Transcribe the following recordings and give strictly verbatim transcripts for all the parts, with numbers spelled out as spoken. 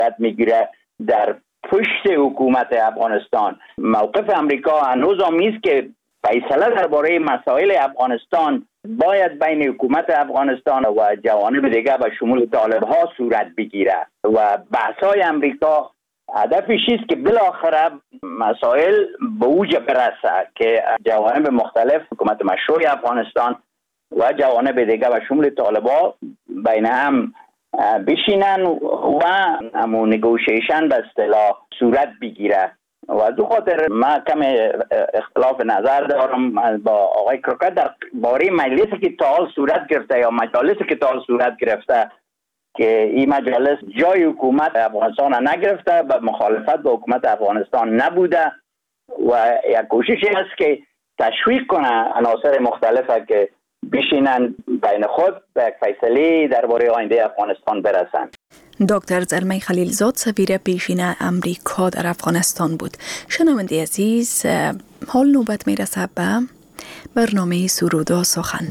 میگیره در پشت حکومت افغانستان. موقف امریکا هنوز آمیز که فیصله درباره مسائل افغانستان باید بین حکومت افغانستان و جوانب دیگه به شمول طالب ها صورت بگیره و بحث‌های امریکا هدفش است که بالاخره مسائل به اوج برسه که جوانب مختلف حکومت مشروع افغانستان و جوانب دیگه و شمول طالبا بین هم بشینن و همون نگوشیشن به اصطلاح صورت بگیره. و دو خاطر ما کم اختلاف نظر دارم با آقای کروکت در باره مجلسی که تا حال صورت گرفته یا مجالسی که تا حال صورت گرفته که این مجالس جای حکومت افغانستان نگرفته و مخالفت با حکومت افغانستان نبوده و یک کوششی است که تشویق کنه عناصر مختلفه که بشینن بین خود به یک فیصله درباره آینده افغانستان برسن. دکتر زلمه خلیلزاد سفیر پیشین امریکا در افغانستان بود. شنونده عزیز، حال نوبت میرسه به برنامه سرود و سخن.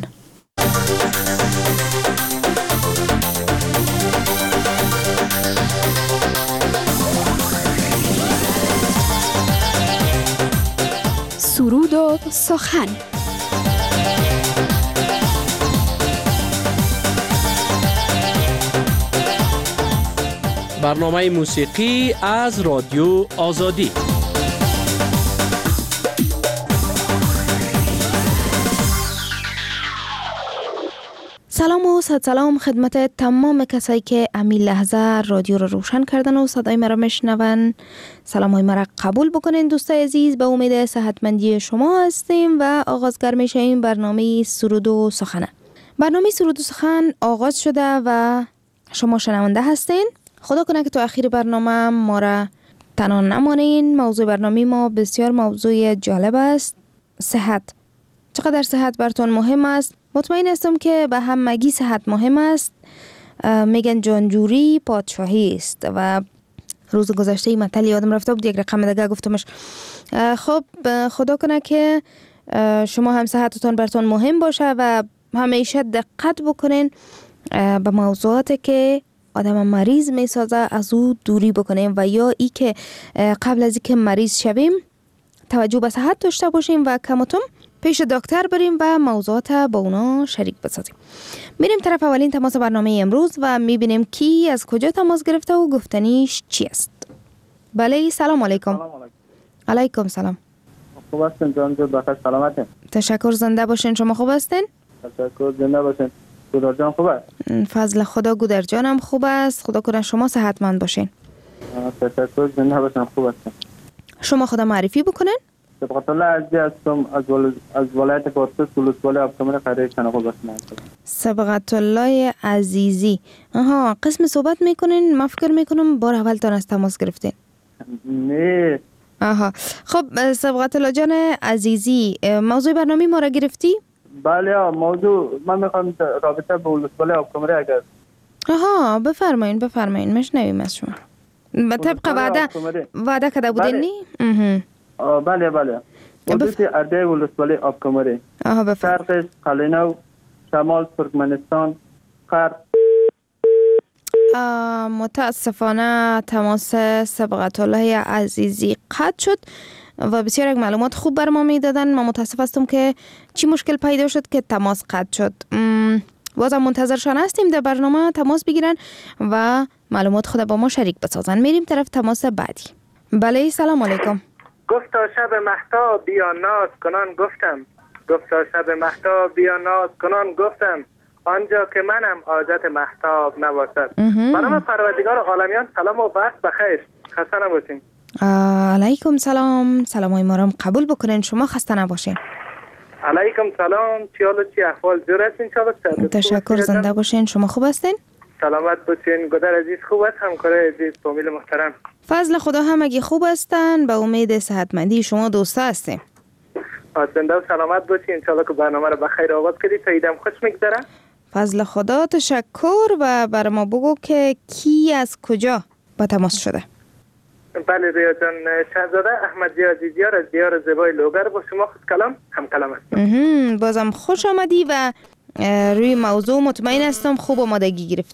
سرود و سخن. برنامه موسیقی از رادیو آزادی. سلام و صد سلام خدمت تمام کسایی که امی لحظه رادیو رو روشن کردن و صدای مرا میشنون. سلام های مرا قبول بکنین دوستای عزیز. به امید صحتمندی شما هستیم و آغازگر میشیم برنامه سرود و سخن. برنامه سرود و سخن آغاز شده و شما شنونده هستین. خدا کنه که تو اخیر برنامه ما را تنها نمانین. موضوع برنامه ما بسیار موضوع جالب است. صحت. چقدر صحت براتون مهم است؟ مطمئن هستم که به همگی صحت مهم است. میگن جانجوری پادشاهی است و روز گذشته متل یادم رفته بود، یک رقم دیگه گفتمش. خب خدا کنه که شما هم صحتتون براتون مهم باشه و همیشه دقت بکنین به موضوعاتی که آدم مریض میسازه از او دوری بکنیم و یا ای که قبل از اینکه مریض شویم توجه به صحت داشته باشیم و کمتم پیش دکتر بریم و موضوعات با اونا شریک بسازیم. میریم طرف اولین تماس برنامه امروز و میبینیم کی از کجا تماس گرفته و گفتنیش چی است. بله سلام علیکم. سلام علیکم. علیکم سلام. خوب هستین جان جو بخیر سلامتین؟ تشکر زنده باشین. شما خوب هستین؟ تشکر زنده باشین. گودر جان خوب است؟ فضل خدا گودر جانم خوب است. خدا کنه شما صحتمند باشین. تشکر زنده باشین. خوب هستین. شما خدا معرفی بکنین. سبقت الله عزیزی هستم از ول... از ولایت کارتس ولسوالی آبکمر خیریه شنقول باشین. سبقت الله عزیزی. آها قسم صحبت میکنین. ما فکر میکنم بار اول تان از تماس گرفتین. نه. آها خب سبقت الله جان عزیزی، موضوع برنامه ما را گرفتی؟ بله موضوع من میخوام رابطه با ولسوالی آبکمر اگر. آها بفرمایین بفرمایین مشنویم از شما. به طبق وعده وعده کرده بودین نی؟ بله بله. حدود اردای ولسوالی آبکمر. آها بفرمایین. شرقش قلینو، شمال ترکمنستان، غرب. متاسفانه تماس سبقت الله عزیزی قطع شد و بسیار یک معلومات خوب بر ما میدادن. ما متاسف هستم که چی مشکل پیدا شد که تماس قطع شد. بازم منتظرشان هستیم در برنامه تماس بگیرن و معلومات خود با ما شریک بسازن. میریم طرف تماس بعدی. بله سلام علیکم. گفتا شب مهتاب بیا ناز کنان گفتم، گفتا شب مهتاب بیا ناز کنان گفتم، آنجا که منم عادت مهتاب نباشد. برام پروردگار عالمیان سلام و وقت بخیر. خسته نباشین. علیکم سلام. سلام های ما را قبول بکنین. شما خسته نباشین. علیکم سلام. چی حال و چی احوال؟ جور هستین؟ چه تشکر زنده باشین. شما خوب هستین؟ سلامت باشین. گودر عزیز خوب است؟ همکار عزیز فامیل محترم فضل خدا همگی خوب هستن. به امید صحتمندی شما دوستا هستیم. زنده و سلامت باشین. انشالله که برنامه رو بخیر آغاز کردید تا ایدم خوش میگذره. فضل خدا تشکر. و بر ما بگو که کی از کجا با تماس شده؟ بله ریا جان، شهزاده احمد زی عزیزیار از دیار زیبای لوگر با شما خود کلام هم کلام هستم. بازم خوش آمدی و روی موضوع مطمئن هستم خوب آمادگی گرفتی.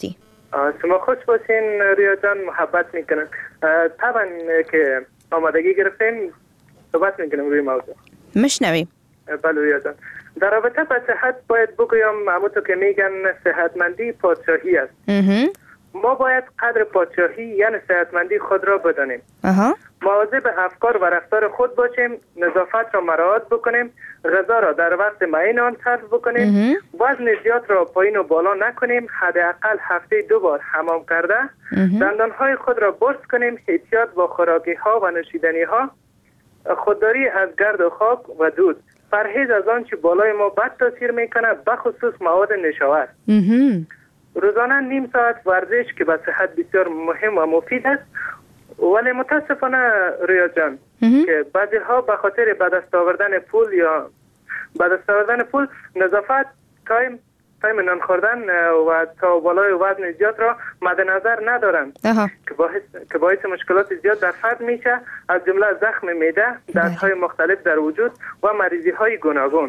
شما خوش باشین ریا جان، محبت میکنن. طبعا که آمادگی گرفتین صحبت میکنم روی موضوع. مشنویم. بله ریا جان، در رابطه با صحت باید بگویم همونطور که میگن صحتمندی پادشاهی است. ما باید قدر پادشاهی یعنی صحتمندی خود را بدانیم. مواظب افکار و رفتار خود باشیم، نظافت را مراعات بکنیم، غذا را در وقت معین آن صرف بکنیم، وزن زیاد را پایین و بالا نکنیم، حداقل هفته دو بار حمام کرده، دندانهای خود را برس کنیم، احتیاط با خوراکی ها و نوشیدنی ها، خودداری از گرد و خاک و دود، پرهیز از آنچه بالای ما بد تاثیر میکنه، بخصوص مواد نشاور. روزانه نیم ساعت ورزش که به صحت بسیار مهم و مفید است. ولی متاسفانه ریا جان که بعضی ها به خاطر به دست آوردن پول یا به دست آوردن پول نظافت، تایم تایم نان خوردن و تا بالای وزن زیاد را مد نظر ندارند که باعث که باعث مشکلات زیاد در فرد میشه، از جمله زخم معده، دردهای مختلف در وجود و مریضی های گوناگون.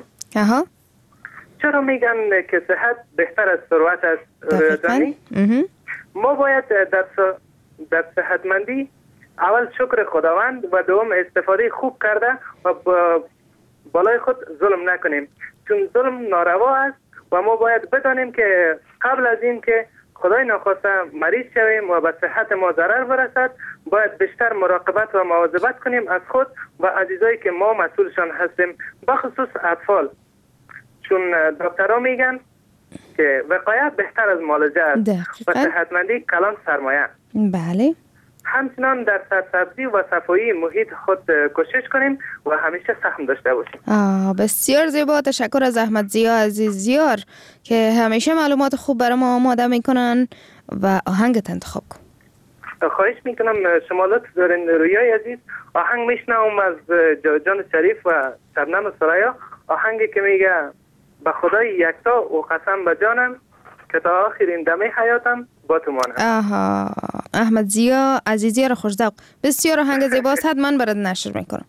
چرا میگن که صحت بهتر از ثروت است ریا جانی؟ ما باید در در صحتمندی اول شکر خداوند و دوم استفاده خوب کرده و بالای خود ظلم نکنیم، چون ظلم ناروا است و ما باید بدانیم که قبل از این که خدای ناخواسته مریض شویم و به صحت ما ضرر برسد، باید بیشتر مراقبت و مواظبت کنیم از خود و عزیزایی که ما مسئولشان هستیم، بخصوص اطفال، چون دکترها میگن که وقایه بهتر از معالجه است و صحتمندی کلان سرمایه. بله. همچنان در سرسبزی و صفایی محیط خود کوشش کنیم و همیشه سهم داشته باشیم. آه بسیار زیبا، تشکر از احمد ضیا عزیزیار که همیشه معلومات خوب برای ما آماده میکنن و آهنگت انتخاب کن. خواهش میکنم شما لطف دارین رویای عزیز. آهنگ میشنوم از جان شریف و شبنم و سرایا، آهنگی که میگه به خدای یکتا و قسم به جانم که تا آخرین دمه حیاتم با تو مانم. آها، احمد ضیا عزیزیار خوش‌ذوق، بسیار آهنگ زیباست، حتما برات نشر میکنم.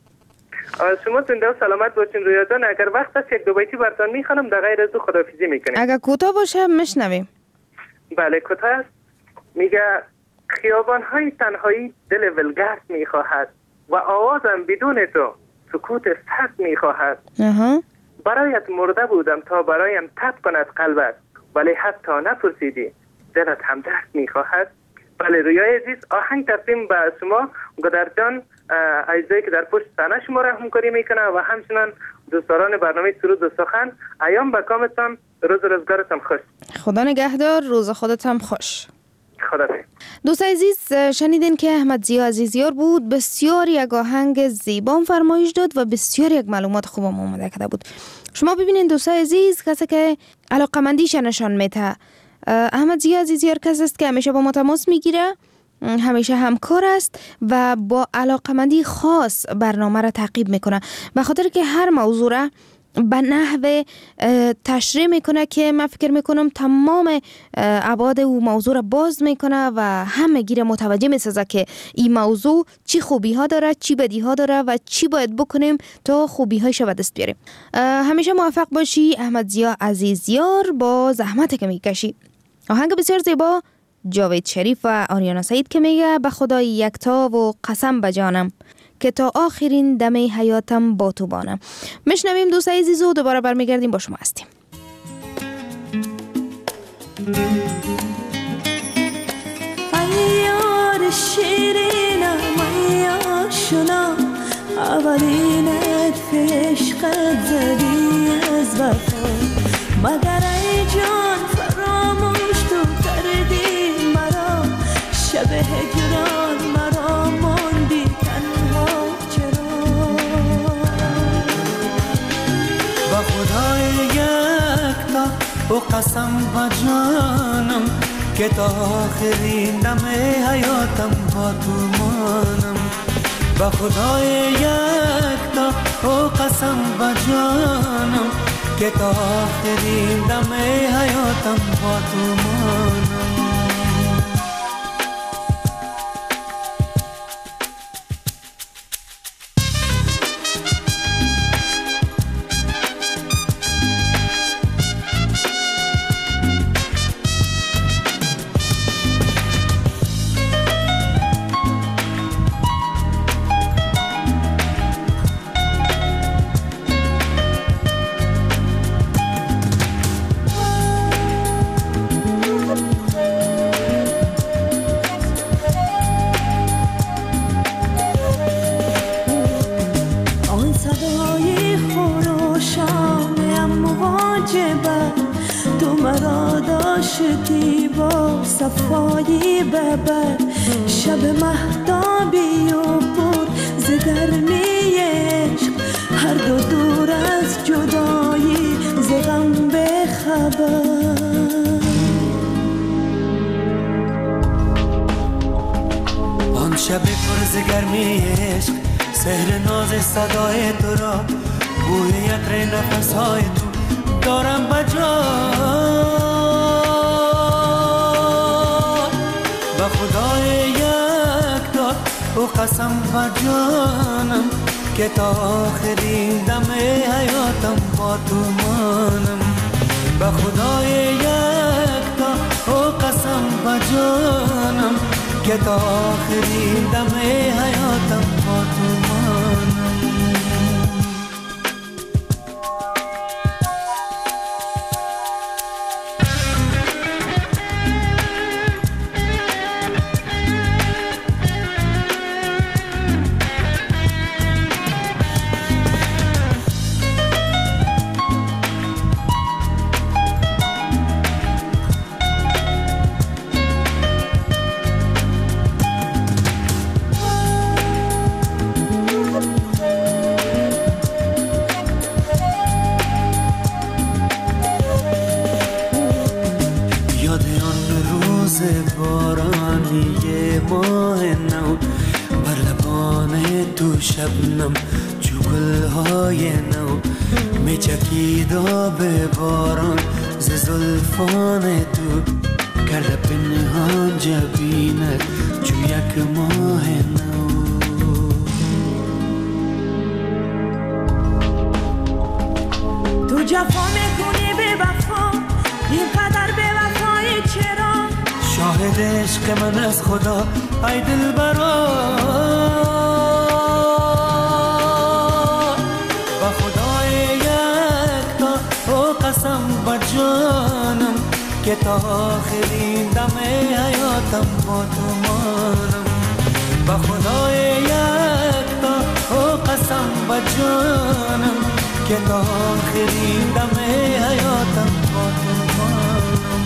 شما زنده و سلامت باشین رویا جان. اگر وقت هست یک دو بیتی براتون میخوانم، در غیر از او خداحافظی میکنیم. اگر کوتاه باشه میشنویم. بله کوتاه است. میگه خیابان‌های تنهایی دل ولگرد میخواهد و آوازم بدون تو سکوت سخت میخواهد. اها. برایت مرده بودم تا برایم تب کند قلبت، ولی حتی نپرسیدی دلت هم درد میخواهد. بله رویای عزیز، آهنگ تقدیم به شما گدر جان، عزیزایی که در پشت صحنه شما را همکاری میکنه و همچنان دوستداران برنامه سرود و سخن. ایام به کامتان، روز روزگارتان خوش. خدا نگهدار، روز خودت هم خوش. خدا. دوست عزیز، شنیدین که احمد ضیا عزیزیار بود، بسیار یک آهنگ زیبا فرمایش داد و بسیار یک معلومات خوب آماده کرده بود. شما ببینین دوست عزیز، کسی که علاقمندیش نشان میده. احمد ضیا عزیزیار کسی است که همیشه با ما تماس میگیره، همیشه همکار است و با علاقمندی خاص برنامه را تعقیب میکنه، به خاطر که هر موضوع را به نحو تشریح میکنه که من فکر میکنم تمام ابعاد او موضوع را باز میکنه و همه گیر متوجه میسازه که این موضوع چی خوبی ها داره، چی بدی ها داره و چی باید بکنیم تا خوبی هایش به دست بیاریم. همیشه موفق باشی احمد ضیا عزیزیار با زحمت که میکشی. آهنگ بسیار زیبا، جاوید شریف و آریانا سعید که میگه به خدای یکتا و قسم به جانم که تا آخرین دمه حیاتم با تو بانم. میشنویم دوست عزیز و دوباره برمیگردیم با شما هستیم. ایار شیرینم ایار شنا، اولینت عشقت زدی از وفا، مگر ای جان فراموش تو کردی مرا، شب هجران مرا ماندی تنها چرا. با خدای یکتا و قسم با جانم که تا آخرین دم حیاتم با تو مانم. با خدای یکتا و قسم با جانم که تا آخرین دم حیاتم با تو مانم. عاشقی با صفایی ببر، شب مهتابی و پر ز گرمی عشق، هر دو دور از جدایی ز غم بخبر. آن شب پر ز گرمی عشق، سحر ناز صدای تو را، بوی عطر نفسهای تو دارم بجا. به خدای یکتا و قسم و جانم که تا آخرین دم حیاتم با تو مانم. به خدای یکتا و قسم و جانم که تا آخرین دم حیاتم با تو مانم. شبنم چو گلهای نو میچکید آب باران ز زلفان تو، کرده پنهان جبینت چو یک ماه نو. تو جفا میکنی به وفا، اینقدر به وفای چرا؟ شاهد عشق من از خدا ای دلبرا. قسم با جانم که تا آخرین دم حیاتم با تو مانم. با خدای یکتا و قسم با جانم که تا آخرین دم حیاتم با تو مانم.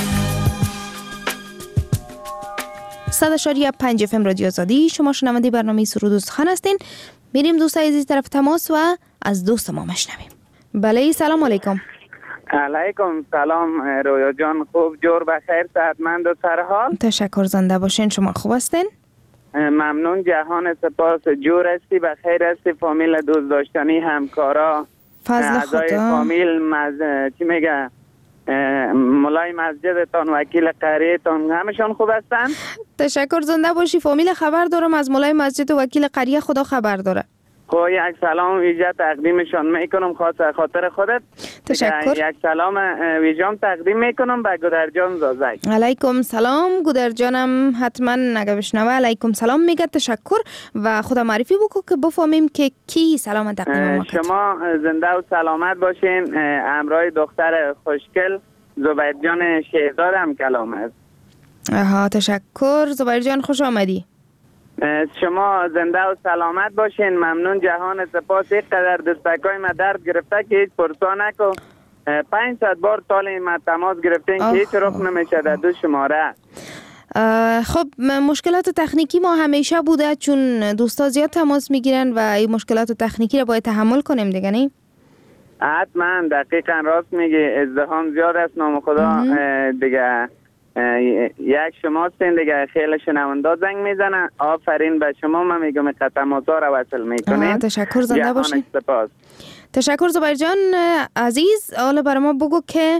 صد اشاری پنج اف ام رادیو آزادی، شما شنونده برنامه سرود و سخن هستین. میریم دوستای عزیز طرف تماس و از دوست ما مشنویم. بله سلام علیکم. علیکم سلام رویا جان، خوب جور بخیر صحتمند و سرحال؟ تشکر، زنده باشین. شما خوب هستین؟ ممنون، جهان سپاس. جور هستی، بخیر هستی؟ فامیل دوست داشتنی، همکارا، فضل خدا، اعضای فامیل، مز... چی میگه مولای مسجدتان، وکیل قریه‌تان، همشون خوب هستن؟ تشکر، زنده باشی. فامیل خبر دارم از مولای مسجد و وکیل قریه، خدا خبر داره. خب یک سلام ویژه تقدیمشان میکنم خاص خاطر خودت. تشکر. یک سلام ویژه تقدیم میکنم به گودرجان زازک. علیکم سلام. گودرجانم حتما اگه بشنوه علیکم سلام میگه. تشکر و خدا معرفی بکن که بفهمیم که کی سلام تقدیم ما کرد. شما زنده و سلامت باشین. همراه دختر خوشگل زبیرجان شهزادم کلام است. آها تشکر زبیرجان، خوش آمدی. شما زنده و سلامت باشین. ممنون، جهان سپاس. یک قدر دستکای ما درد گرفته که هیچ پرسا نکن. پانصد بار تال ما تماس گرفتین که هیچ رخ نمیشه در دو شماره. خب مشکلات تکنیکی ما همیشه بوده، چون دوستا زیاد تماس میگیرن و این مشکلات تکنیکی رو باید تحمل کنیم دیگه، نه؟ حتما، دقیقا راست میگی. ازدحام زیاد است، نام خدا دیگه. یک شما هستین دیگه، خیلی شنوندا زنگ میزنن. آفرین به شما، من میگم تماسا رو وصل میکنین. تشکر، زنده باشین. سپاس. تشکر زبیرجان عزیز. حالا برای ما بگو که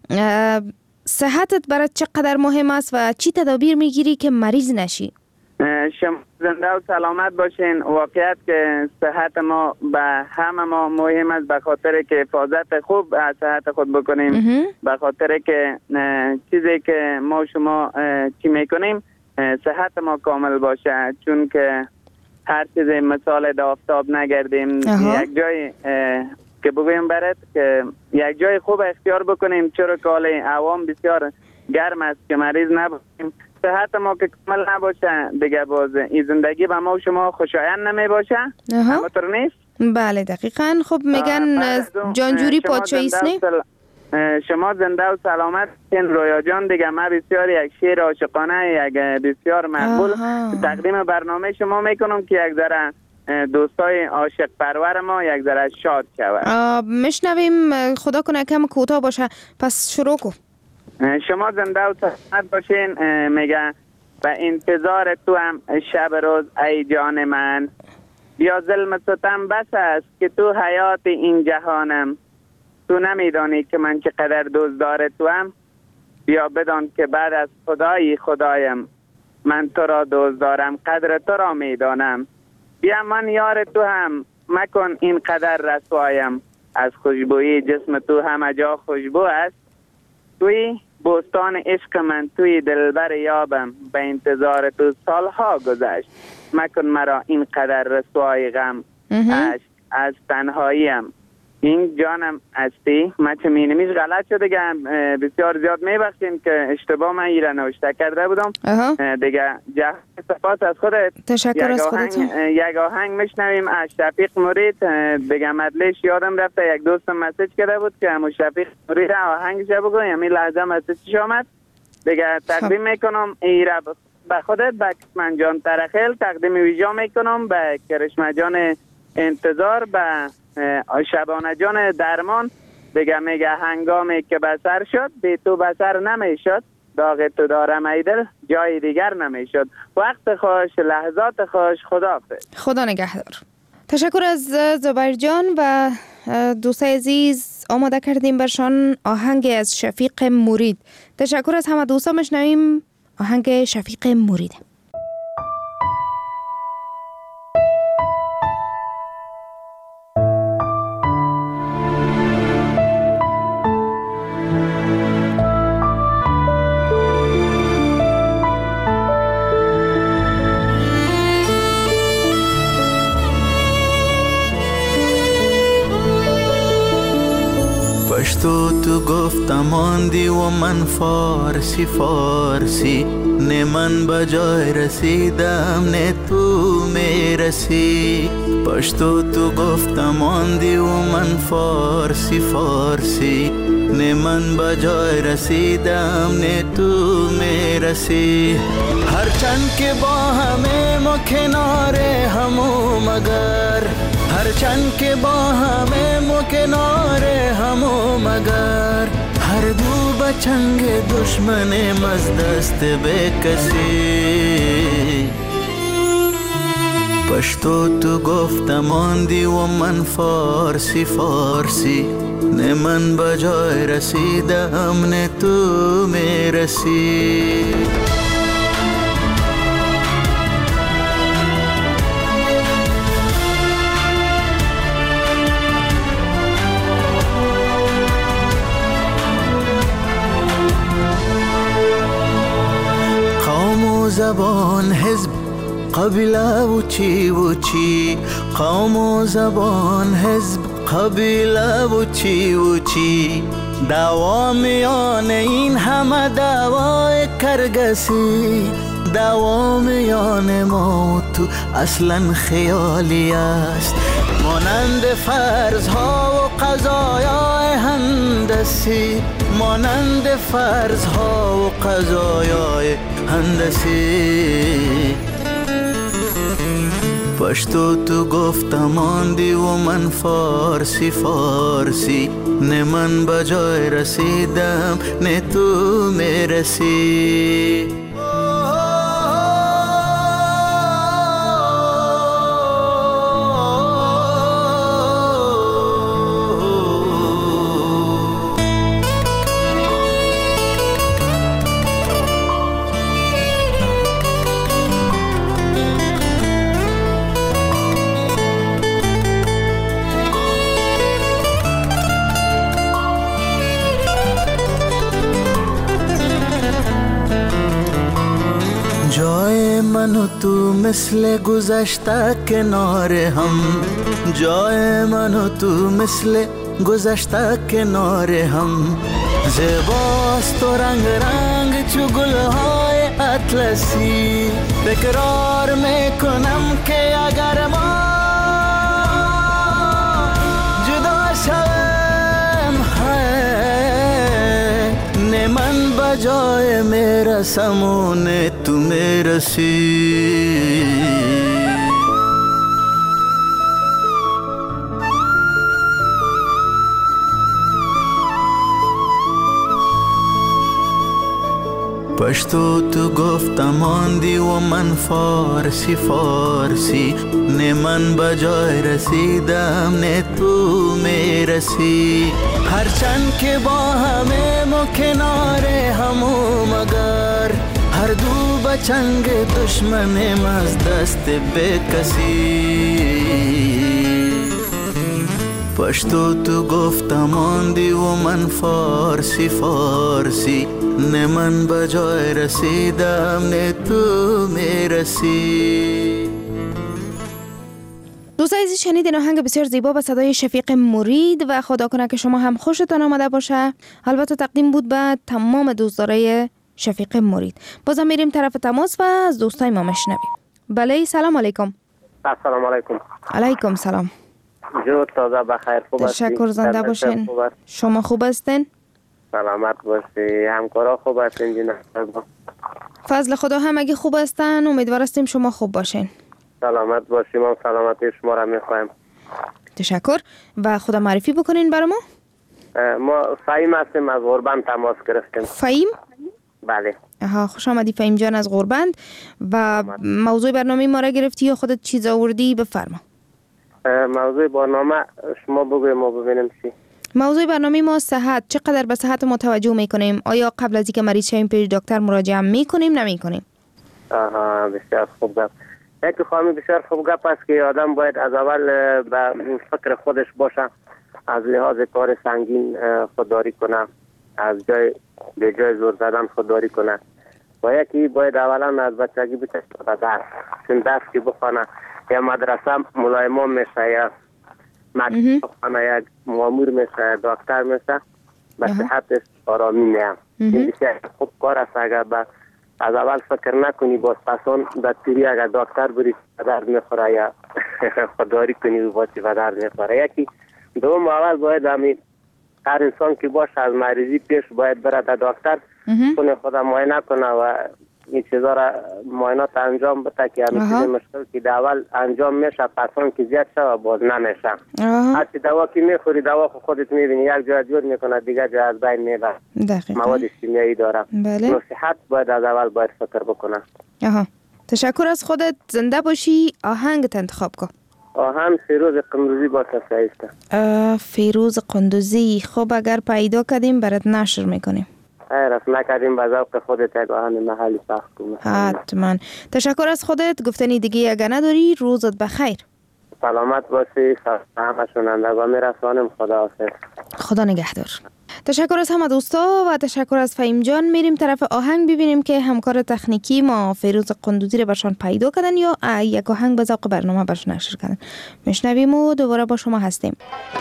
صحتت برای چقدر مهم است و چی تدابیر میگیری که مریض نشی؟ شما زنده و سلامت باشین. واقعیت که صحت ما به همه ما مهم است، به خاطر که حفاظت خوب از صحت خود بکنیم. به خاطر که چیزی که ما شما چی میکنیم صحت ما کامل باشه، چون که هر چیزی مثال د آفتاب نگردیم. یک جای که بگویم برات که یک جای خوب اختیار بکنیم، چرا که حال عوام بسیار گرم است که مریض نباشیم. صحت ما که کامل نباشه دیگه باز این زندگی به ما و شما خوشایند نمی باشه. همطور نیست؟ بله دقیقاً. خب میگن جانجوری پادشاهی است، نه؟ شما زنده و سلامت این رویا جان. دیگه من بسیار یک شعر عاشقانه یک بسیار مقبول تقدیم برنامه شما میکنم که یک ذره دوستای عاشق پرور ما یک ذره شاد شود. میشنویم، خدا کنه کم کوتاه باشه، پس شروع کن. شما زنده و سلامت باشین. میگه به انتظار تو هم شب روز ای جان من، بیا ظلم ستم بس است که تو حیات این جهانم. تو نمیدانی که من چقدر دوستدار تو هم، بیا بدان که بعد از خدایی خدایم. من تو را دوست دارم، قدر تو را میدانم. بیا من یار تو هم، مکن این قدر رسوایم. از خوشبویی جسم تو همه جا خوشبو است. توی بوستان عشق من، توی دلبر یابم. به انتظار تو سالها گذشت، مکن مرا این قدر رسوای غم. عشق از تنهاییم این جانم هستی. من چه مینمیش غلط شده دیگه، بسیار زیاد میبخشیم که اشتباه من ایره نوشته کرده بودم دیگه. جه سپاس از خودت. تشکر از خودت. یک آهنگ میشنویم از شفیق مرید دیگه. مدلش یادم رفته، یک دوستم مسیج کرده بود که همون شفیق مرید آهنگش بگو. همین لحظه مسیجش آمد دیگه. تقدیم میکنم ایره به خودت، به کسمن جان ترخیل تقدیم ویژا میکنم، به کرشمه جان انتظار، به شبانه جان درمان دیگه. میگه هنگامی که بسر شد بی تو بسر نمیشد، داغ تو دارم ای دل جای دیگر نمیشد. وقت خوش، لحظات خوش، خداحافظ. خدا نگهدار. تشکر از زبیر جان و دوستای عزیز. آماده کردیم برشان آهنگ از شفیق مرید. تشکر از همه دوستا. میشنویم آهنگ شفیق مرید. پشتو تو گفتم آندی و من فارسی فارسی، نه من بجای رسیدم نه تو میرسی. پشتو تو گفتم آندی و من فارسی فارسی، نه من بجای رسیدم نه تو میرسی. هرچند که با همه ما کنار همو مگر، هرچند که با همه ما کنار همو مگر، هر دو بچنگ دشمن از دست به کسی. پشتو تو گفتم آندی و من فارسی فارسی، نه من بجای رسیدم نه تو میرسی. زبان حزب قبیله و چی و چی، قوم و زبان حزب قبیله و چی و چی. دعوا میان این همه دعوای کرگسی، دعوا میان ما و تو اصلا خیالی است. مانند فرضها و قضایای هندسی، مانند فرضها و قضایای هندسی. پشتو تو گفتم آندی و من فارسی فارسی، نه من بجای رسیدم نه تو میرسی. من و تو مثل گذشته کنار هم، جای من و تو مثل گذشته کنار هم. زیباست و رنگ رنگ چو گلهای اطلسی، تکرار میکنم که اگر ما جدا شویم جای میرسمونه تو میرسی. پشتو تو گفتم آندی و من فارسی فارسی، نه من بجای رسیدم نه تو میرسی. هرچند که با همه ما کنار همو مگر، هر دو بچنگ دشمنیم از دست به کسی. پشتو تو گفتم آندی و من فارسی فارسی، نه من بجای رسیدم نه تو میرسی. دوستان عزیز شنیدین آهنگ بسیار زیبا با صدای شفیق مرید و خدا کنه که شما هم خوشتان آمده باشه. البته تقدیم بود به تمام دوستدارای شفیق مرید. بازم میریم طرف تماس و از دوستای ما مشنویم. بله سلام علیکم. سلام علیکم. علیکم سلام. جو تازه بخیر خوب هستی؟ تشکر زنده باشین. شما خوب هستین؟ سلامت باشی. همکارا خوب هستین جناب؟ فضل خدا هم اگه خوب هستن امیدوار هستیم شما خوب باشین. سلامت باشیم و سلامتی شما را میخوایم. تشکر. و خدا معرفی بکنین برای ما. ما فهیم هستیم از غربند تماس گرفتیم. فهیم؟ بله. آها خوش آمدی فهیم جان از غربند. و موضوع برنامه ما را گرفتی یا خودت چیز آوردی بفرما. موضوع برنامه شما بگوی ما ببینیم چی. موضوع برنامه ما صحت. چقدر به صحت ما توجه میکنیم؟ آیا قبل از اینکه مریض شویم پیش دکتر مراجعه میکنیم نمیکنیم؟ آها بسیار خوب گپ. یک خواهمی بسیار خوب گپ است که آدم باید از اول به فکر خودش باشه، از لحاظ کار سنگین خودداری کنه، از جای به جای زور زدن خودداری کنه. و یکی باید اولا از بچگی بچه به درس، چون درس که بخونه یا مدرسه ملایمان میشه یا مکتب بخونه یک مامور میشه دکتر میشه، به صحتش آرامی میام. این بسیار خوب کار است. اگر به از اول فکر نکنی باز پسان دکتری اگر دکتر بری به درد میخوره یا خودداری کنی و باید به درد میخوره. یکی دوم اول باید همین هر انسان که باشه از مریضی پیش باید بره در دکتر کنه خدا معاینه کنه و این چیزا را معاینات انجام بده که همین مشکل که در اول انجام میشه پسان که زیاد شه و باز نمیشه. حتی دوا که میخوری دوا خودت میبینی یک جای جور میکنه دیگه جای از بین میبره. مواد شیمیایی داره. بله. نصیحت باید از اول باید فکر بکنه. آها تشکر از خودت. زنده باشی. آهنگت انتخاب کن. آهنگ فیروز قندوزی با سایسته. فیروز قندوزی. خب اگر پیدا کردیم برات نشر میکنیم. خیر است نکردیم به ذوق خودت یک آهنگ محلی پخش کنیم. حتما. تشکر از خودت. گفتنی دیگه اگر نداری روزت بخیر. سلامت باشی. همه شنوندگان میرسانم. خدا حافظ. خدا نگهدار. تشکر از همه دوستا و تشکر از فهیم جان. میریم طرف آهنگ ببینیم که همکار تکنیکی ما فیروز قندوزی رو برشان پیدا کردن یا یک آهنگ به ذوق برنامه برشان نشر کردن. میشنویم و دوباره با شما هستیم.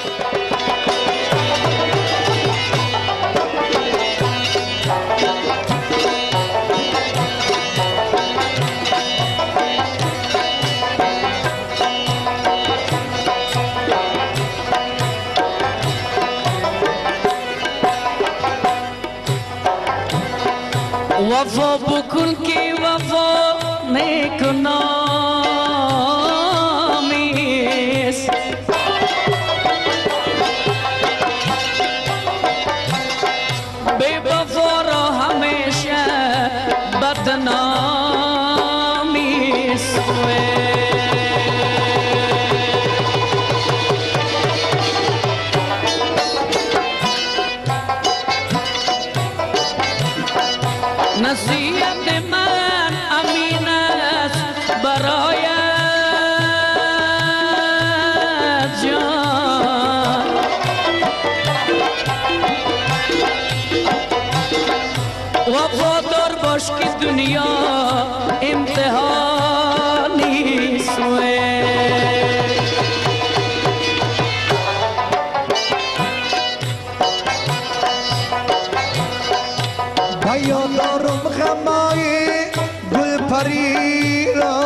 وفا بکن که وفا نکنامیست، بی وفا را همیشه بدنامیست. نصیحت من امین است برایت جان، وفادار باش که دنیا امتحانی است. یادارم غمای گل پری را،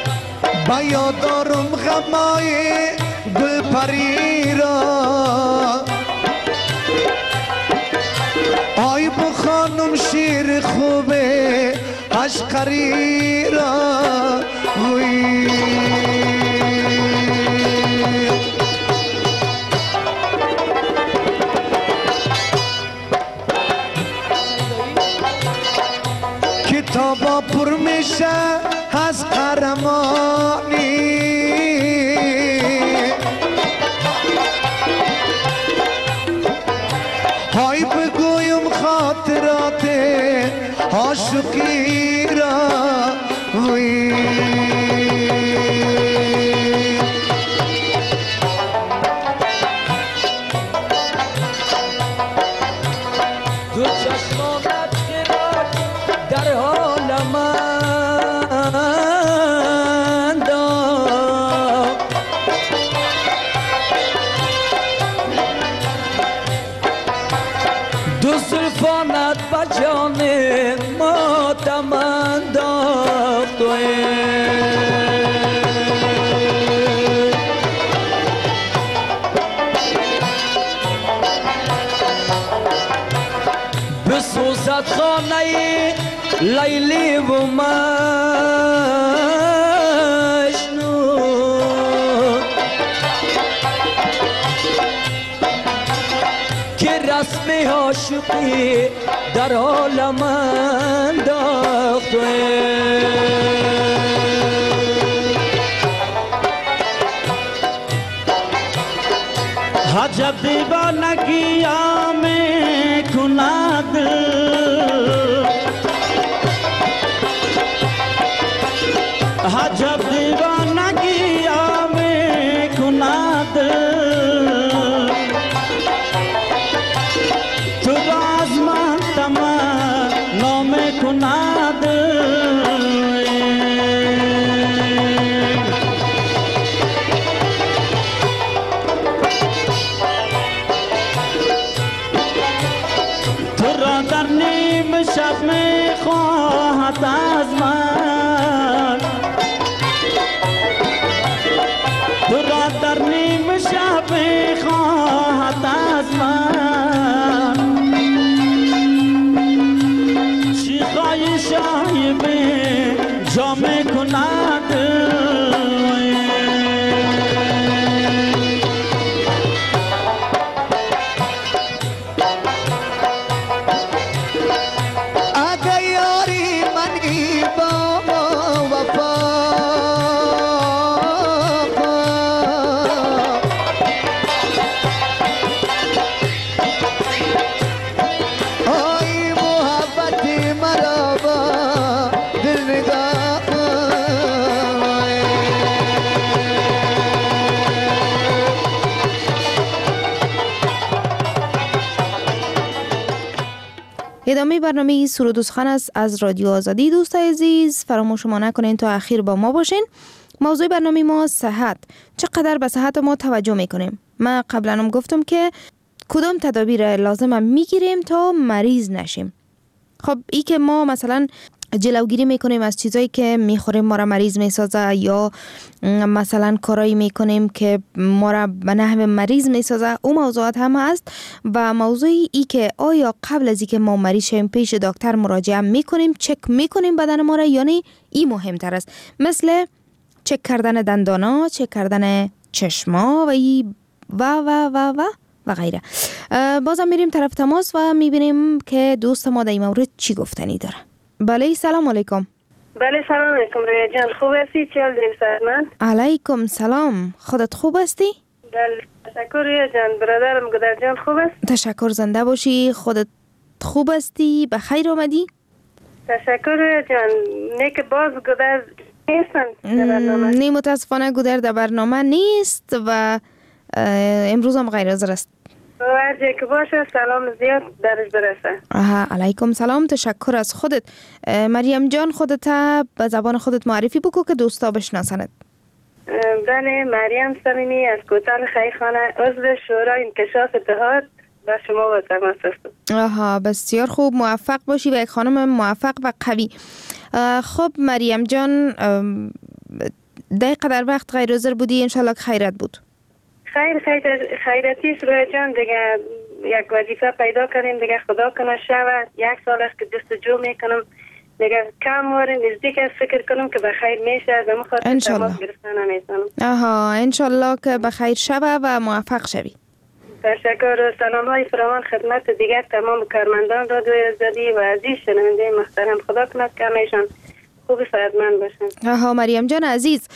با یادارم غمای گل پری را، شیر خوبه عشقری را وی کتابا پر میشه از قهرمانی های بگویم خاطرات عاشقی را وی دو چشمانت خیرات در حال من دار دو زلفانت با جان ما دمن داخت بسوزد خانه لیلی و مجنون که رسم عاشقی در حال من داخته عجب دیوانگی آمه کند عجب دیوانگی آمه کند تو باز من تمنا میکند تو را در نیم شب میخواهد از من تو را در نیم شب میخواهد از من چی خواهی شای به جا میکند اگه یاری منی با وفا آی محبتی مرا با دل نگاه ادامه برنامه سرود و سخن است از رادیو آزادی. دوستای عزیز فراموش شما نکنین تا اخیر با ما باشین. موضوع برنامه ما صحت. چقدر به صحت ما توجه میکنیم؟ من قبلا هم گفتم که کدام تدابیر لازم میگیریم تا مریض نشیم. خب ای که ما مثلا جلوگیری میکنیم از چیزایی که میخوریم ما را مریض میسازه یا مثلا کارایی میکنیم که ما را به نحو مریض میسازه، اون موضوعات هم هست. و موضوعی ای که آیا قبل از اینکه ما مریض شیم پیش دکتر مراجعه میکنیم، چک میکنیم بدن ما را یا نه، این مهمتر است. مثل چک کردن دندانا، چک کردن چشما و ای و و و و و غیره. بازم میریم طرف تماس و میبینیم که دوست ما در این مورد چی گفتنی داره. بله سلام علیکم. بله سلام علیکم رویا جان، خوب هستی؟ چه حال داری سرمند؟ علیکم سلام، خودت خوب هستی؟ بله تشکر رویا جان. برادرم گدر جان خوب است؟ تشکر، زنده باشی. خودت خوب هستی؟ بخیر آمدی؟ تشکر رویا جان. نیک باز گدر نیستن در برنامه؟ نه متاسفانه گدر در برنامه نیست و امروز هم غیر حاضر است. هر جایی که باشه سلام زیاد درش برسه. آها علیکم سلام، تشکر از خودت. مریم جان خودت به زبان خودت معرفی بکو که دوستا بشناسند. بله مریم صمیمی از کوتل خیخانه، عضو شورای انکشاف اتحاد با شما با تماس هستم. آها بسیار خوب، موفق باشی و یک خانم موفق و قوی. خب مریم جان، ده قدر وقت غیر حاضر بودی؟ انشالله که خیرت بود. خیر خیر خیرتیش روی جان دیگه یک وظیفه پیدا کردیم دیگه خدا کنه شود یک سال است که جستجو میکنم دیگه کم واره نزدیک است فکر کنم که بخیر میشه از اما خاطر تماس گرفتن نمیتونم. آها انشالله که بخیر شوه و موفق شوی. تشکر و سلام های فراوان خدمت دیگر تمام کارمندان رادیو آزادی و عزیز شنونده محترم. خدا کند که همیشان خوب صحتمند باشن. آها مریم جان عزیز،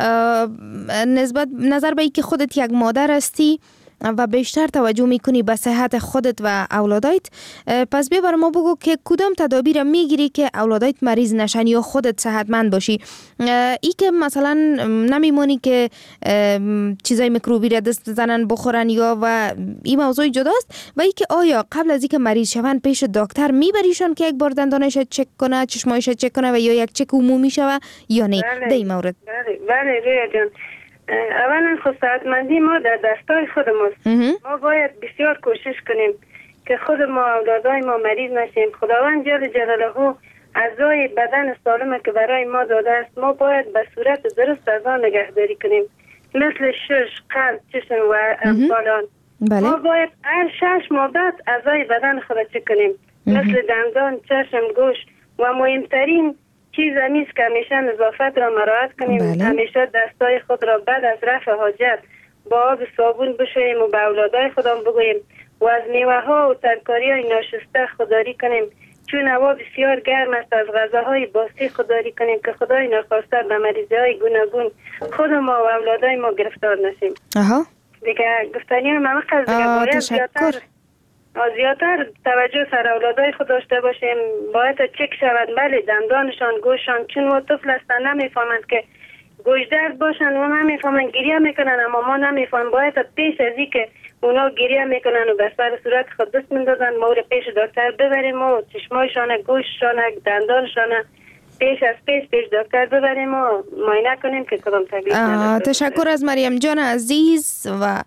نسبت نظر به اینکه خودت یک مادر هستی و بیشتر توجه میکنی به صحت خودت و اولادایت، پس بیا بر ما بگو که کدام تدابیر میگیری که اولادایت مریض نشن یا خودت صحتمند باشی. ای که مثلا نمیمونی که چیزای میکروبی را دست بزنن بخورن یا و این موضوع جداست، و ای که آیا قبل از اینکه مریض شون پیش دکتر میبریشون که یک بار دندانش چک کنه، چشمایش چک کنه و یا یک چک عمومی شوه یا نه؟ بله. در این مورد بله بله رویا جان، اولا خود صحتمندی ما در دستای خود ماست. ما باید بسیار کوشش کنیم که خود ما اولادای ما مریض نشیم. خداوند جل جلاله اعضای بدن سالمه که برای ما داده است، ما باید به صورت درست از آن نگهداری کنیم، مثل شش، قلب، چشم و امثال آن. بله. ما باید هر شش ماه بعد اعضای بدن خود چک کنیم، مثل دندان، چشم، گوش و مهمترین چیز همیست که همیشه نظافت را مراعات کنیم. بله. همیشه دستای خود را بعد از رفع حاجت با آب صابون بشوییم و به اولادای خودم بگوییم و از میوه ها و ترکاری های ناشسته خودداری کنیم، چون هوا بسیار گرم است. از غذاهای باسی خودداری کنیم که خدای ناخواسته به مریضی های گوناگون خود ما و اولادای ما گرفتار نشیم. آها دیگه گفتنی هم همه قصد دیگه باید زیادتر زیادتر توجه سر اولادای خود داشته باشیم. باید چک شود بله دندانشان، گوششان، چون ما طفل هستن نمیفهمند که گوش درد باشن و نمیفهمند گریه میکنن، اما ما نمیفهمند. باید پیش از این که اونا گریه میکنن و به سر صورت خود دست میندازن ما رو پیش دکتر ببریم و چشمایشان، گوششان، دندانشان پیش از پیش پیش دکتر ببریم و معاینه کنیم که کدام تکلیف نداره. تشکر از مریم جان عزیز و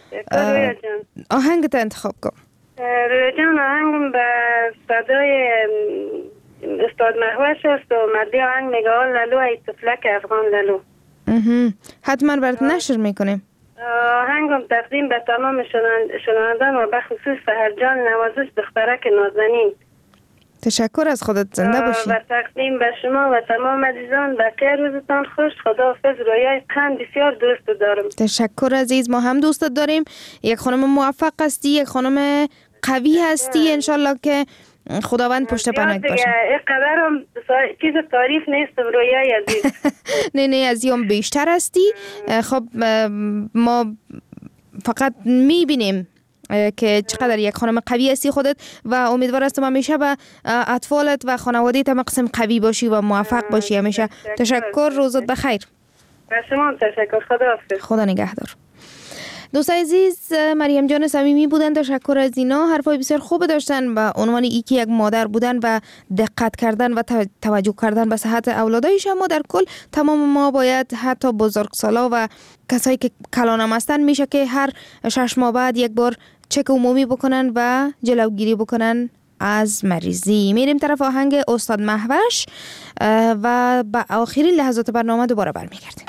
آهنگت انتخاب کن. رویا جان آهنگم به صدای استاد محوش است و مردی آهنگ میگه آل لالو ای طفلک افغان لالو. حتما برات نشر میکنیم. آهنگم تقدیم به تمام شنوندگان و به خصوص سحرجان نوازش دخترک نازنین. تشکر از خودت، زنده باشی. و تقدیم به شما و تمام عزیزان، بقیه روزتان خوش. خداحافظ. رویای قند بسیار دوست دارم. تشکر عزیز، ما هم دوستت داریم. یک خانم موفق هستی، یک خانم قوی هستی، انشالله که خداوند پشت پناهت باشه. اینقدر هم چیز تعریف نیست رویای عزیز. نه نه از این بیشتر هستی. خب ما فقط میبینیم که چقدر یک خانم قوی هستی خودت و امیدوار هستم همیشه به اطفالت و خانواده‌ت مقسم قوی باشی و موفق باشی همیشه. تشکر، روزت بخیر. به شما تشکر. خداحافظ. خدا نگهدار. دوست عزیز، مریم جان صمیمی بودن. تشکر از اینا. حرفای بسیار خوب داشتن به عنوان اینکه یک مادر بودن و دقت کردن و توجه کردن به صحت اولادایش. اما در کل تمام ما باید، حتی بزرگسالا و کسایی که کلانم هستن، میشه که هر شش ماه بعد یک بار چک عمومی بکنن و جلوگیری بکنن از مریضی. میریم طرف آهنگ استاد محوش و به آخرین لحظات برنامه دوباره برمیگردیم.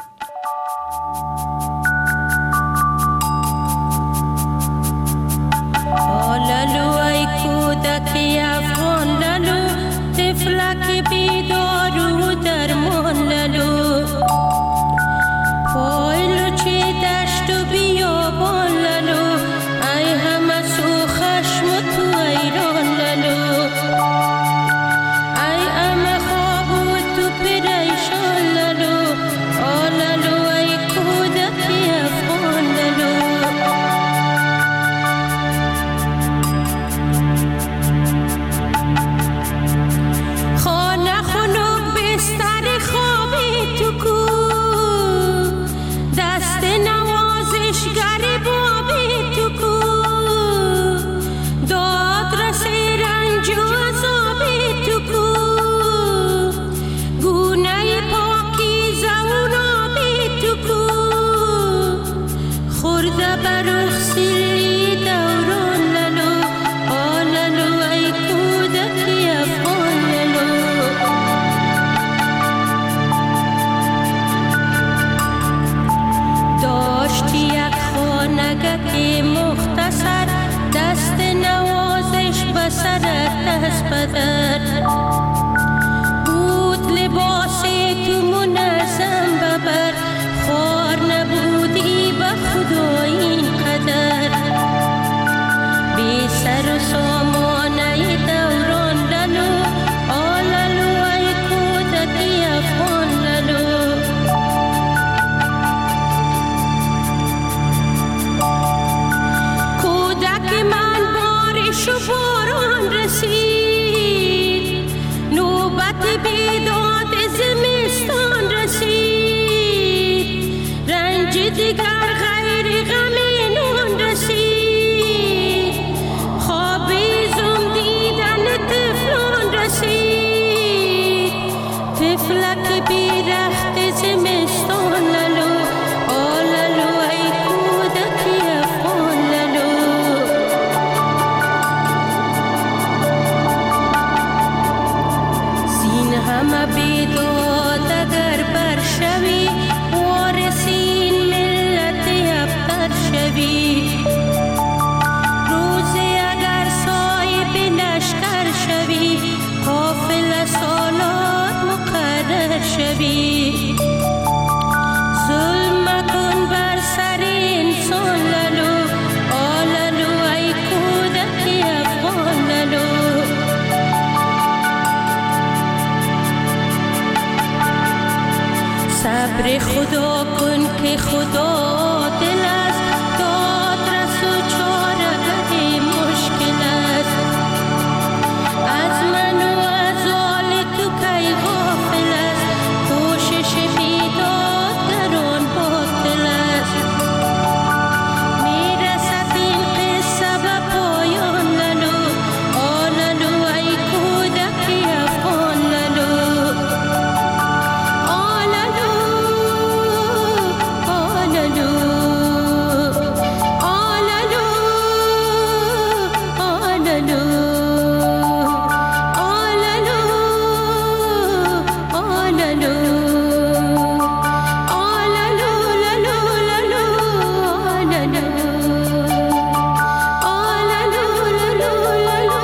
لالو ای کودکی افغان لالو، طفلک بیدار و درمان لالو، پایلو چه دشت و بیابان لالو، ای همه سو خشم و تو ایران لالو، ای همه خواب و تو پریشان لالو، آل قدر بود لباس تو منظم ببر خوار نبودی به خدا این قدر بی سر و سامانه دوران لالو آلالو ای کودکی افغان لالو کودک من بارش و باران رسید نوبت بیداد زمستان رسید رنج دیگر غیر غم نون رسید خوابی زم دیدن طفلان رسید طفلک بیرخت زمستان لالو آلالو ای کودکی افغان لالو سین همه بیداد اگر برشوی وارسین ملت ابتر شوی روزی اگر صاحب لشکر شوی قافل سالات مقرر شوی ظلم مکن بر سر انسان لالو آلالو ای کودکی افغان لالو صبر خدا کن که خدا دل است دادرس و چاره‌گر مشکل است از من و از آل تو کی غافل است کوشش بیدادگران باطل است میرسد این قصه به پایان لالو آلالو ای کودکی افغان لالو آلالو آلالو آلالو آلالو آلالو آلالو آلالو لالو لالو آلالو آلالو لالو لالو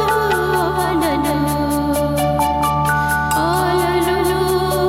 آلالو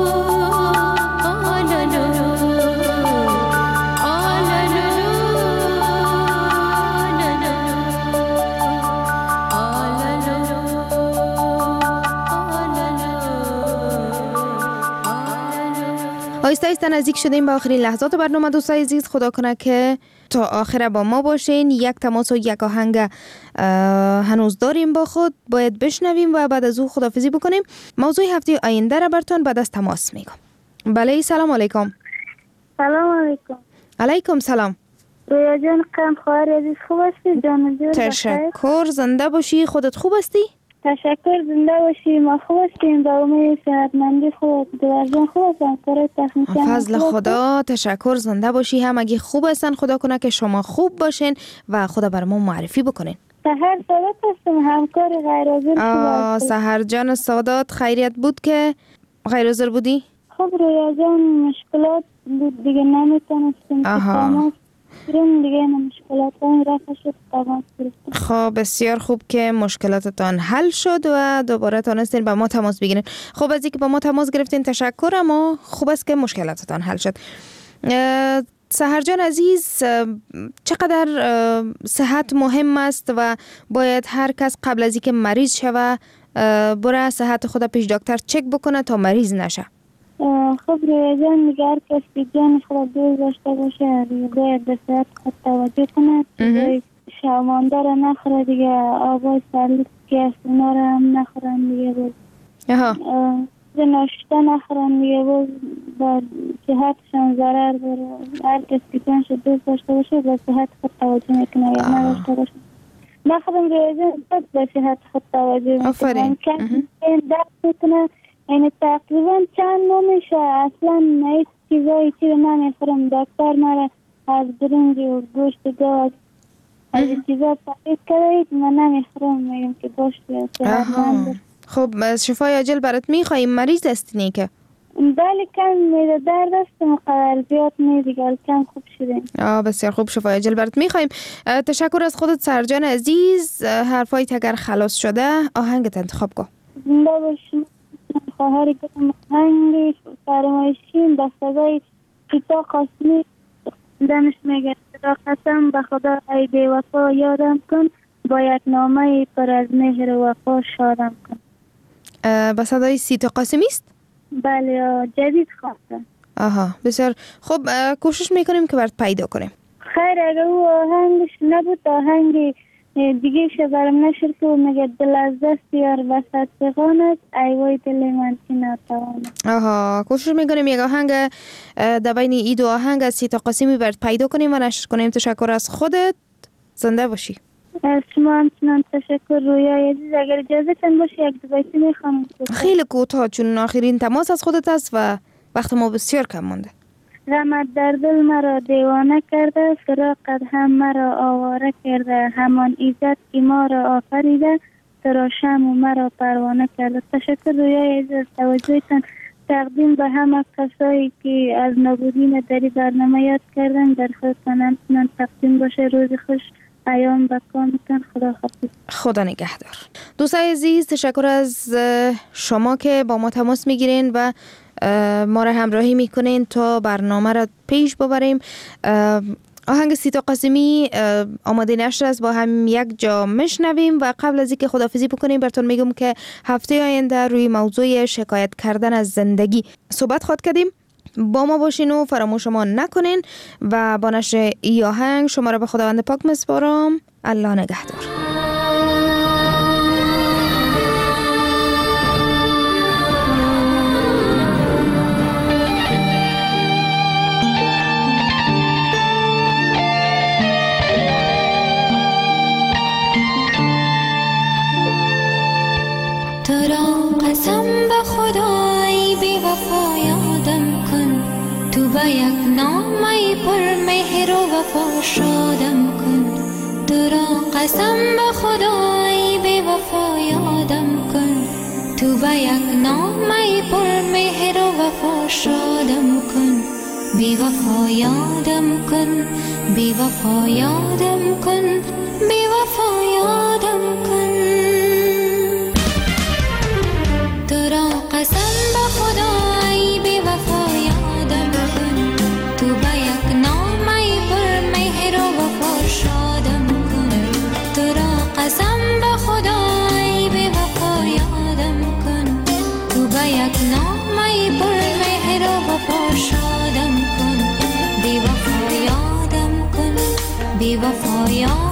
آیسته آیسته نزدیک شدیم به آخرین لحظات برنامه. دوستای عزیز خدا کنه که تا آخر با ما باشین. یک تماس و یک آهنگ هنوز داریم با خود، باید بشنویم و بعد از او خداحافظی بکنیم. موضوع هفته آینده را براتون بعد از تماس میگم. بله سلام علیکم. سلام علیکم. علیکم سلام. رویا جان قم خواهر عزیز خوب هستی؟ جان جور بخیر. تشکر، زنده باشی. خودت خوب هستی؟ تشکر، زنده باشی. ما خوب هستیم با امید صحتمندی. خود دوار جان خوب هستن؟ کار تخنیکی فضل خدا. تشکر، زنده باشی. همگی خوب هستن. خدا کنه که شما خوب باشین و خدا بر ما معرفی بکنین. سحر سادات هستم، همکار غیر حاضر. سحر جان سادات، خیریت بود که غیر حاضر بودی؟ خب رویا جان مشکلات بود دیگه، نمیتونستیم تماس گرفتیم دیگه، مشکلات ها رفت شد تماس گرفتیم. خب بسیار خوب که مشکلاتتان حل شد و دوباره تونستین با ما تماس بگیرین. خب از اینکه با ما تماس گرفتین تشکر، اما خوب است که مشکلاتتان حل شد. سحر جان عزیز، چقدر صحت مهم است و باید هر کس قبل از اینکه مریض شوه بره صحت خود پیش دکتر چک بکنه تا مریض نشه. خب رویا جان دیگه هر کس که جان خود دوست داشته باشه باید به صحت خود توجه کنه. شامانده را نخوره دیگه، آبای سرلیک که است اونا را هم نخورن دیگه. بود ناشته نخورن دیگه، بود با صحتشان ضرر داره. هر کس که جانش دوست داشته باشه به صحت خود توجه میکنه یا نداشته باشه. نخورم رویا جان به صحت خود توجه میکنه. آفرین. این درد میکنه، یعنی تقریبا چند ماه میشه اصلا هیچ چیزایی چیزی نمیخورم. دکتر مرا از برنج و گوشت گاز از چیزا تقریب کرده، من نمیخورم، میگم که گوشت صحتمند. خب شفای عاجل برات میخواییم. مریض هستی که؟ بله کم میده درد است، مقدر زیاد نیست، کم خوب شدیم. آه بسیار خوب، شفای عاجل برات میخواییم. تشکر از خودت سرجان عزیز. حرفایت اگر خلاص شده آهنگت انتخاب کن. زنده باشین. خواهر گرم هنگ فرمایشین به صدای سیتا قاسمی دمش میگه را قسم به خدا ای بی وفا یادم کن، با یک نامه پر از مهر و وفا شادم کن. به صدای سیتا قاسمی است؟ بله جدید خواستم. آها بسیار خب، کوشش میکنیم که برات پیدا کنیم. خیر اگه او آهنگش نبود آهنگ دیگه شه برم نشر که میگه دل از دست یار بسد بغانت ای وای دل من چی نتوانم. آها کوشش میکنیم یک آهنگ در بین ای دو آهنگ از سیتا قاسمی برات پیدا کنیم و نشر کنیم. تشکر از خودت، زنده باشی. از شما همچنان تشکر. رویای عزیز اگر اجازه تن باشه یک دو بیتی میخوام. خیلی کوتاه چون آخرین تماس از خودت است و وقت ما بسیار کم مونده. غمت در دل مرا دیوانه کرده، فراقت هم مرا آواره کرده، همان ایزد که ما را آفریده، تو را شمع و مرا پروانه کرده. تشکر رویای عزیز توجهتان تقدیم به همه کسایی که از نبودین دری برنامه یاد کردن در خودتان همچنان تقدیم باشه. روز خوش ایام به کامتان. خدا حافظ. خدا نگهدار. دوستای عزیز تشکر از شما که با ما تماس میگیرین و ما را همراهی میکنین تا برنامه را پیش ببریم. آهنگ سیتا قاسمی آماده نشر است، با هم یک جا مشنویم و قبل از اینکه خداحافظی بکنیم براتون میگم که هفته آینده روی موضوع شکایت کردن از زندگی صحبت خواهد کردیم. با ما باشین و فراموش ما نکنین و با نشر ای آهنگ شما را به خداوند پاک میسپارم. الله نگهدار. تو را قسم به خدای بی وفا یادم کن، تو به یک نامه پر مهر و وفا شادم کن. تو را قسم به خدای بی وفا یادم کن، تو به یک نامه پر مهر و وفا شادم کن. بی وفا یادم کن، بی وفا یادم کن، بی وفا یادم کن. تو را قسم به خدای بی وفا یادم کن، تو به یک نامه پر مهر و وفا شادم کن. تو را قسم به خدای بی وفا یادم کن، تو به یک نامه پر مهر و وفا شادم کن. بی وفا یادم کن، بی وفا یادم